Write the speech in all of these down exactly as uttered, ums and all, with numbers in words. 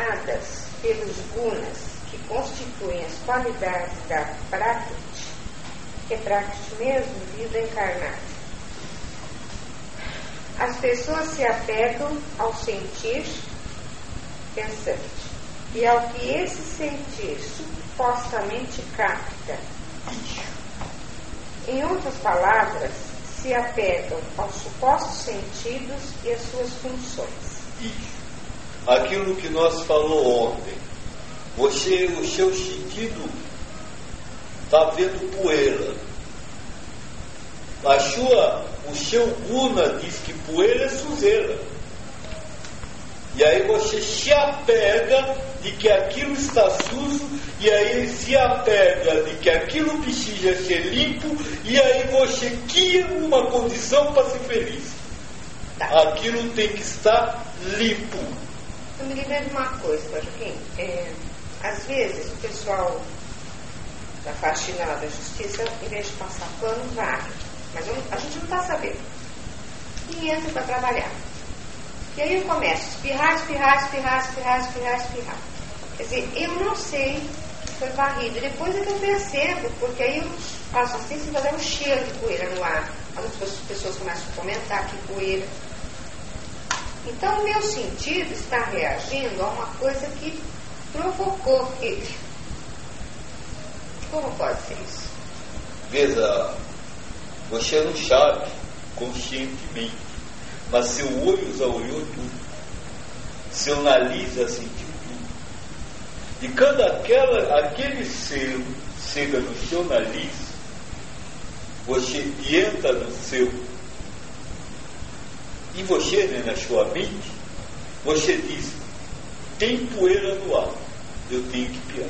encarnadas pelos gunas, que constituem as qualidades da prakriti, que é prakriti mesmo, vida encarnada. As pessoas se apegam ao sentir pensante e ao que esse sentir supostamente capta. Em outras palavras, se apegam aos supostos sentidos e às suas funções. Isso. Aquilo que nós falou ontem. Você, o seu sentido está vendo poeira. A sua, o seu guna diz que poeira é sujeira. E aí você se apega de que aquilo está sujo, e aí se apega de que aquilo precisa ser limpo, e aí você cria uma condição para ser feliz. Tá. Aquilo tem que estar limpo. Eu me lembrei de uma coisa, Joaquim. É, às vezes o pessoal da faxina lá da justiça, em vez de passar pano, varre. Mas eu, a gente não está sabendo. E entra para trabalhar. E aí eu começo a espirrar, espirrar, espirrar, espirrar, espirrar, espirrar. Quer dizer, eu não sei que foi varrido. Depois é que eu percebo, porque aí eu faço assim, se vai dar um cheiro de poeira no ar. As outras pessoas começam a comentar que poeira. Então o meu sentido está reagindo a uma coisa que provocou ele. Como pode ser isso? Veja, você não sabe conscientemente, mas seu olho já olhou tudo, seu nariz já sentiu tudo. E quando aquela, aquele selo chega no seu nariz, você entra no seu, e você, né, na sua mente, você diz: tem poeira no ar, eu tenho que piar.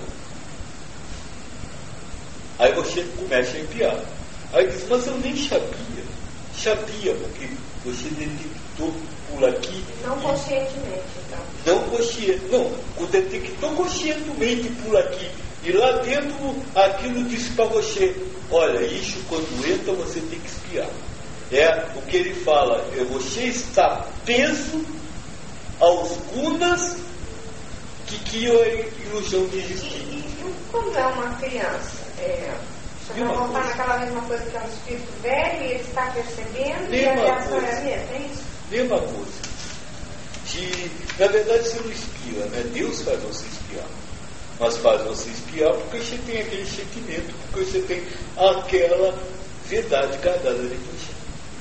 Aí você começa a empiar. Aí diz: mas eu nem sabia. Sabia, porque você detectou por aqui. Não conscientemente, então. Não consciente, não. Detectou conscientemente por aqui. E lá dentro aquilo disse para você: olha, isso quando entra você tem que espiar. É o que ele fala, é você está preso aos gunas que criam a ilusão de existir. E, e quando é uma criança, é, você vai voltar naquela mesma coisa que é um espírito velho e ele está percebendo e a reação é a mesma, é isso? Mesma coisa. Que, na verdade, você não espia, né? Deus faz você espiar. Mas faz você espiar porque você tem aquele sentimento, porque você tem aquela verdade guardada dentro de você.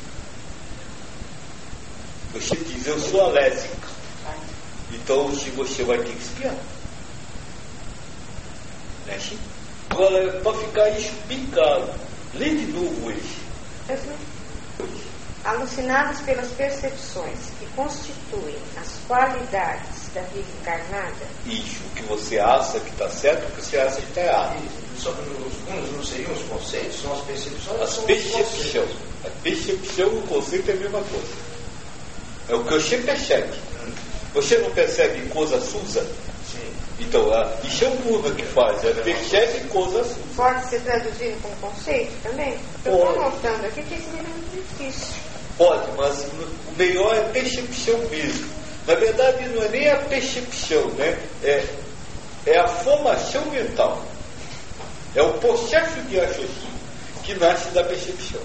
Você diz: eu sou alérgica. Então você vai ter que espiar. Né? Agora, para ficar isso bem claro, lê de novo esse. Alucinadas pelas percepções que constituem as qualidades da vida encarnada. Isso, o que você acha que está certo, o que você acha que está errado. Isso, os gunas não seriam os conceitos? São as percepções? As percepções. A percepção e o conceito é a mesma coisa. É o que você percebe. Você não percebe coisa suja? Sim. Então, isso é o mundo que faz. É percebe coisa suja. Pode ser traduzido como conceito também? Eu estou notando aqui que esse é muito difícil. Pode, mas o melhor é a percepção mesmo. Na verdade, não é nem a percepção, né? É, é a formação mental. É o processo de raciocínio que nasce da percepção.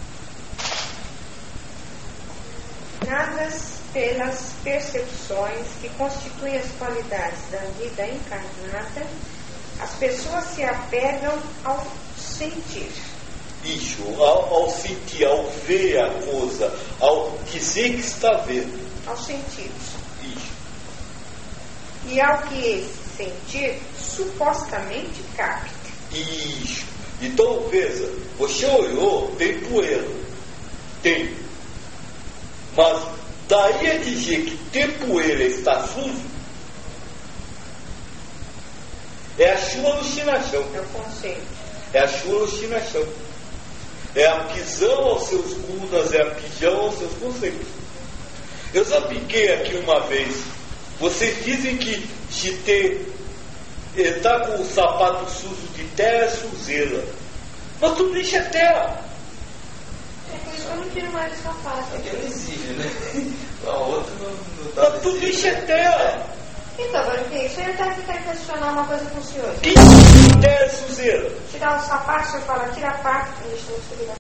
Nadas pelas percepções que constituem as qualidades da vida encarnada, as pessoas se apegam ao sentir. Isso, ao, ao sentir, ao ver a coisa, ao dizer que está vendo. Aos sentidos. Isso. E ao que esse sentir supostamente capta. Isso. Então, veja, você olhou, tem poeira. Tem. Mas daí a dizer que ter poeira está sujo, é a sua alucinação. É o conceito. É a sua alucinação. É a pisão aos seus gunas, é a pisão aos seus conceitos. Eu já piquei aqui uma vez. Vocês dizem que se ter estar com o sapato sujo de terra é sujeira. Mas tudo deixa terra. É por isso que eu não tiro mais o sapato. É que ele exige, né? A outra não, não Mas tudo isso é terra. Então, Valentim, o senhor deve ter que questionar uma coisa com o senhor. Que critério, Suzera? Tirar o sapato, o senhor fala, tira a parte, deixa eu